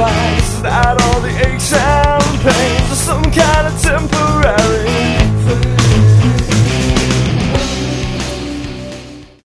realize that all the aches and pains are some kind of temporary